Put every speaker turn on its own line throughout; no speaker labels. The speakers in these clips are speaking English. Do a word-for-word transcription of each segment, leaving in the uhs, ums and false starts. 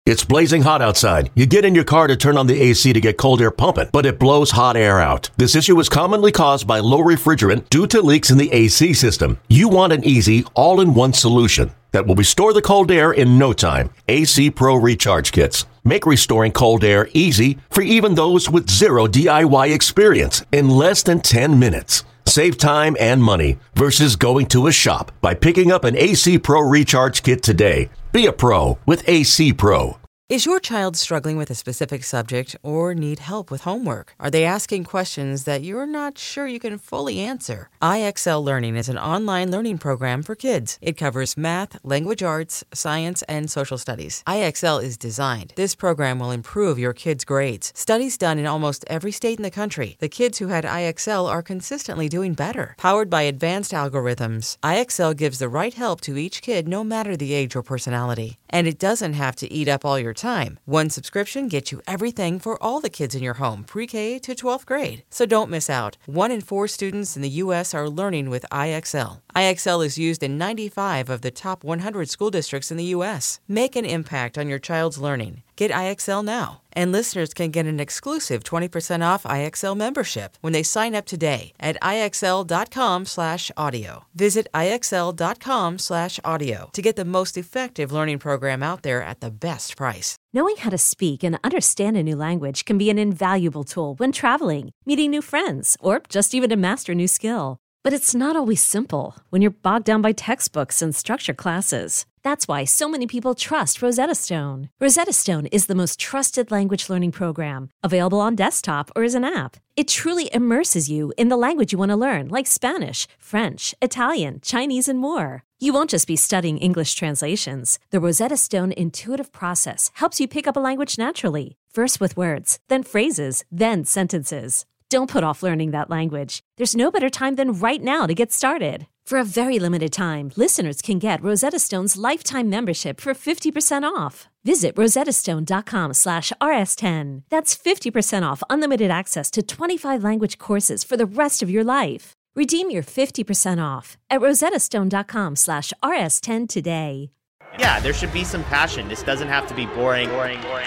It's blazing hot outside. You get in your car to turn on the A C to get cold air pumping, but it blows hot air out. This issue is commonly caused by low refrigerant due to leaks in the A C system. You want an easy, all-in-one solution that will restore the cold air in no time. A C Pro Recharge Kits make restoring cold air easy for even those with zero D I Y experience in less than ten minutes. Save time and money versus going to a shop by picking up an A C Pro Recharge Kit today. Be a pro with A C Pro.
Is your child struggling with a specific subject or need help with homework? Are they asking questions that you're not sure you can fully answer? I X L Learning is an online learning program for kids. It covers math, language arts, science, and social studies. I X L is designed. This program will improve your kids' grades. Studies done in almost every state in the country. The kids who had I X L are consistently doing better. Powered by advanced algorithms, I X L gives the right help to each kid no matter the age or personality. And it doesn't have to eat up all your time. One subscription gets you everything for all the kids in your home, pre-K to twelfth grade. So don't miss out. One in four students in the U S are learning with I X L. I X L is used in ninety-five of the top one hundred school districts in the U S. Make an impact on your child's learning. Get I X L now. And listeners can get an exclusive twenty percent off I X L membership when they sign up today at IXL.com slash audio. Visit IXL.com slash audio to get the most effective learning program out there at the best price.
Knowing how to speak and understand a new language can be an invaluable tool when traveling, meeting new friends, or just even to master a new skill. But it's not always simple when you're bogged down by textbooks and structured classes. That's why so many people trust Rosetta Stone. Rosetta Stone is the most trusted language learning program, available on desktop or as an app. It truly immerses you in the language you want to learn, like Spanish, French, Italian, Chinese, and more. You won't just be studying English translations. The Rosetta Stone intuitive process helps you pick up a language naturally, first with words, then phrases, then sentences. Don't put off learning that language. There's no better time than right now to get started. For a very limited time, listeners can get Rosetta Stone's lifetime membership for fifty percent off. Visit rosettastone.com slash rs10. That's fifty percent off unlimited access to twenty-five language courses for the rest of your life. Redeem your fifty percent off at rosettastone.com slash rs10 today.
Yeah, there should be some passion. This doesn't have to be boring, boring, boring.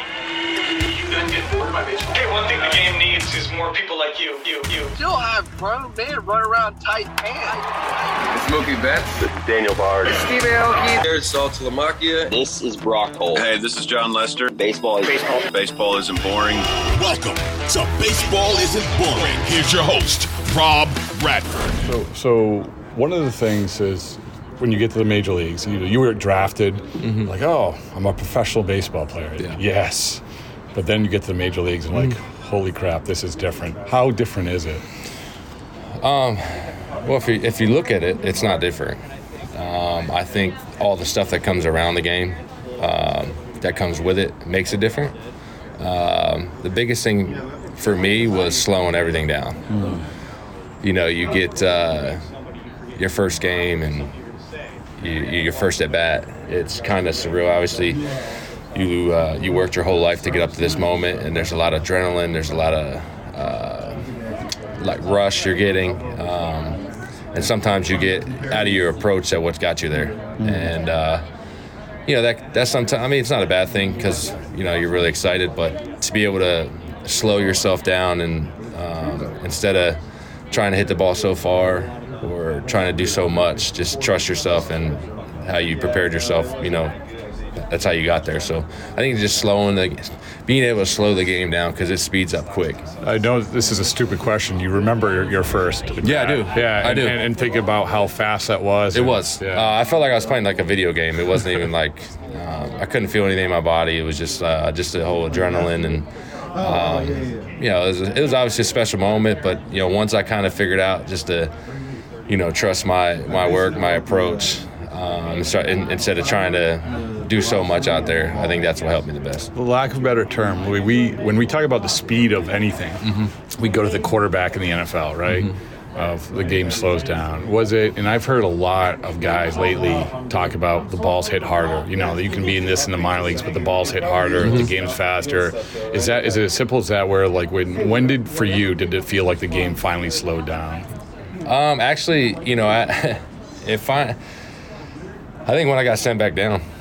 Hey, one thing the game needs is more people like you, you, you.
Still have grown men run around tight pants.
Smokey Betts.
This is Daniel Bard.
This is Steve Aoki.
There's Sal Talamacchia.
This is Brock Holt.
Hey, this is John Lester.
Baseball is
baseball. Baseball isn't boring.
Welcome to Baseball Isn't Boring. Here's your host, Rob Bradford.
So, so one of the things is when you get to the major leagues, you, you were drafted, mm-hmm. like, oh, I'm a professional baseball player.
Yeah.
Yes. But then you get to the major leagues and like, mm. holy crap, this is different. How different is it?
Um, well, if you, if you look at it, it's not different. Um, I think all the stuff that comes around the game, um, that comes with it, makes it different. Um, the biggest thing for me was slowing everything down. Mm. You know, you get uh, your first game and you, your first at bat. It's kind of surreal. Obviously, you uh, you worked your whole life to get up to this moment, and there's a lot of adrenaline. There's a lot of uh, like rush you're getting, um, and sometimes you get out of your approach at what's got you there. Mm. And uh, you know that that's sometimes. I mean, it's not a bad thing because you know you're really excited, but to be able to slow yourself down and um, instead of trying to hit the ball so far or trying to do so much, just trust yourself and how you prepared yourself. You know. That's how you got there. So I think just slowing the, being able to slow the game down because it speeds up quick.
I know this is a stupid question. You remember your, your first?
Yeah, I do.
Yeah,
I
and,
do.
And, and think about how fast that was.
It
and,
was.
Yeah.
Uh, I felt like I was playing like a video game. It wasn't even like um, I couldn't feel anything in my body. It was just uh, just the whole adrenaline and um, you know it was, it was obviously a special moment. But you know once I kind of figured out just to you know trust my my work, my approach. Um, start, in, instead of trying to do so much out there, I think that's what helped me the best.
For lack of a better term, we, we when we talk about the speed of anything, mm-hmm. we go to the quarterback in the N F L, right? Mm-hmm. Of the game slows down. Was it? And I've heard a lot of guys lately talk about the balls hit harder. You know, you can be in this in the minor leagues, but the balls hit harder, mm-hmm. the game's faster. Is that is it as simple as that? Where like when when did for you did it feel like the game finally slowed down?
Um, actually, you know, I, if I. I think when I got sent back down,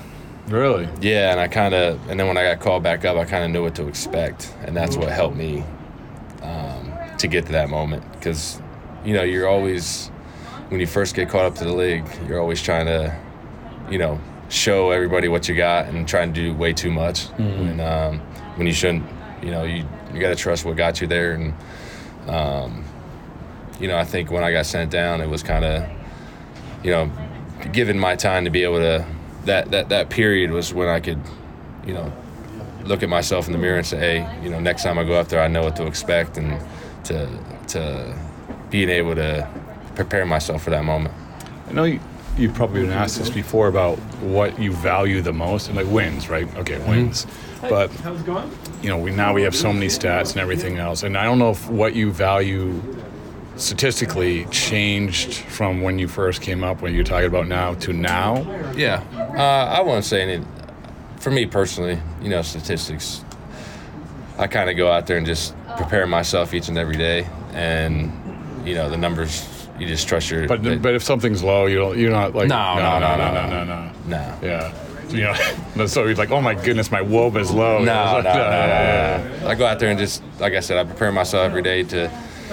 Really?
Yeah, and I kind of, and then when I got called back up, I kind of knew what to expect, and that's what helped me um, to get to that moment. Because, you know, you're always, when you first get caught up to the league, you're always trying to, you know, show everybody what you got and trying to do way too much, mm-hmm. when um, when you shouldn't. You know, you you got to trust what got you there, and um, you know, I think when I got sent down, it was kind of, you know, given my time to be able to. That, that that period was when I could, you know, look at myself in the mirror and say, hey, you know, next time I go up there, I know what to expect, and to to being able to prepare myself for that moment.
I know you, you've probably been asked this before about what you value the most, and like wins, right? Okay, wins. Mm-hmm. But how's it going? You know, we now we have so many stats and everything else, and I don't know if what you value statistically changed from when you first came up, when you're talking about now to now?
Yeah, uh, I won't say any. For me personally, you know, statistics, I kind of go out there and just prepare myself each and every day, and you know, the numbers, you just trust your.
But they, but if something's low, you don't, you're not like
no no no no no no
no no.
no.
Yeah. You know, so you're like, oh my goodness, my W O B is low.
No, no,
like,
no, no, no, no. I go out there and just, like I said, I prepare myself every day to,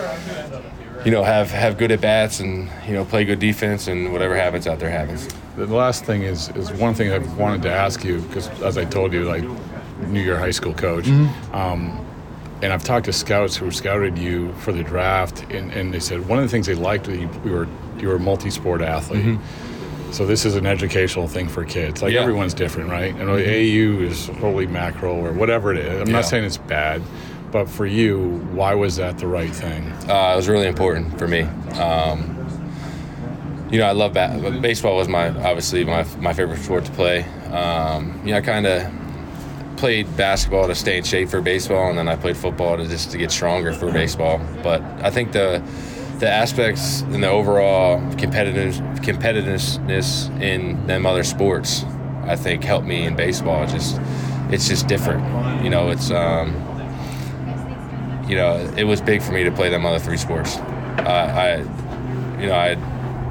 you know, have, have good at bats and, you know, play good defense, and whatever happens out there happens.
The last thing is is one thing I wanted to ask you, because as I told you, like, knew your high school coach, mm-hmm. um, and I've talked to scouts who scouted you for the draft, and, and they said one of the things they liked was you, you were you were a multi-sport athlete. Mm-hmm. So this is an educational thing for kids. Like, yeah. Everyone's different, right? And mm-hmm. A U is holy mackerel or whatever it is. I'm yeah. not saying it's bad. But for you, why was that the right thing?
Uh, it was really important for me. Um, you know, I love ba- baseball. Was my obviously my my favorite sport to play. Um, you know, I kind of played basketball to stay in shape for baseball, and then I played football to just to get stronger for baseball. But I think the the aspects and the overall competitive competitiveness in them other sports, I think, helped me in baseball. It's just it's just different. You know, it's. Um, You know, it was big for me to play them other three sports. Uh, I, you know, I,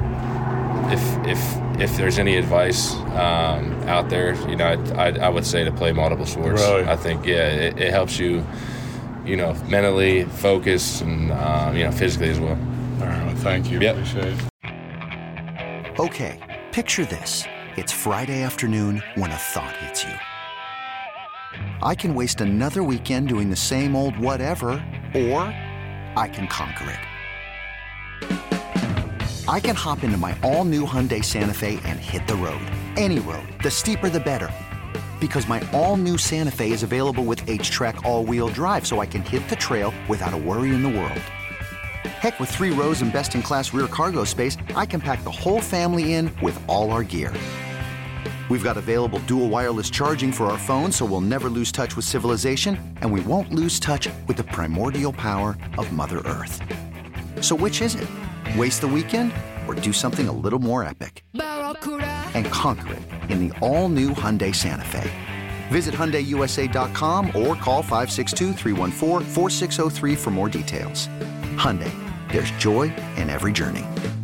if if if there's any advice um, out there, you know, I, I I would say to play multiple sports.
Really?
I think, yeah, it, it helps you, you know, mentally focus and um, you know, physically as well.
All right, well, thank you.
Yep.
Appreciate it.
Okay, picture this: it's Friday afternoon when a thought hits you. I can waste another weekend doing the same old whatever, or I can conquer it. I can hop into my all-new Hyundai Santa Fe and hit the road. Any road. The steeper, the better. Because my all-new Santa Fe is available with H-Track all-wheel drive, so I can hit the trail without a worry in the world. Heck, with three rows and best-in-class rear cargo space, I can pack the whole family in with all our gear. We've got available dual wireless charging for our phones, so we'll never lose touch with civilization, and we won't lose touch with the primordial power of Mother Earth. So which is it? Waste the weekend or do something a little more epic? And conquer it in the all-new Hyundai Santa Fe. Visit Hyundai U S A dot com or call five six two, three one four, four six zero three for more details. Hyundai, there's joy in every journey.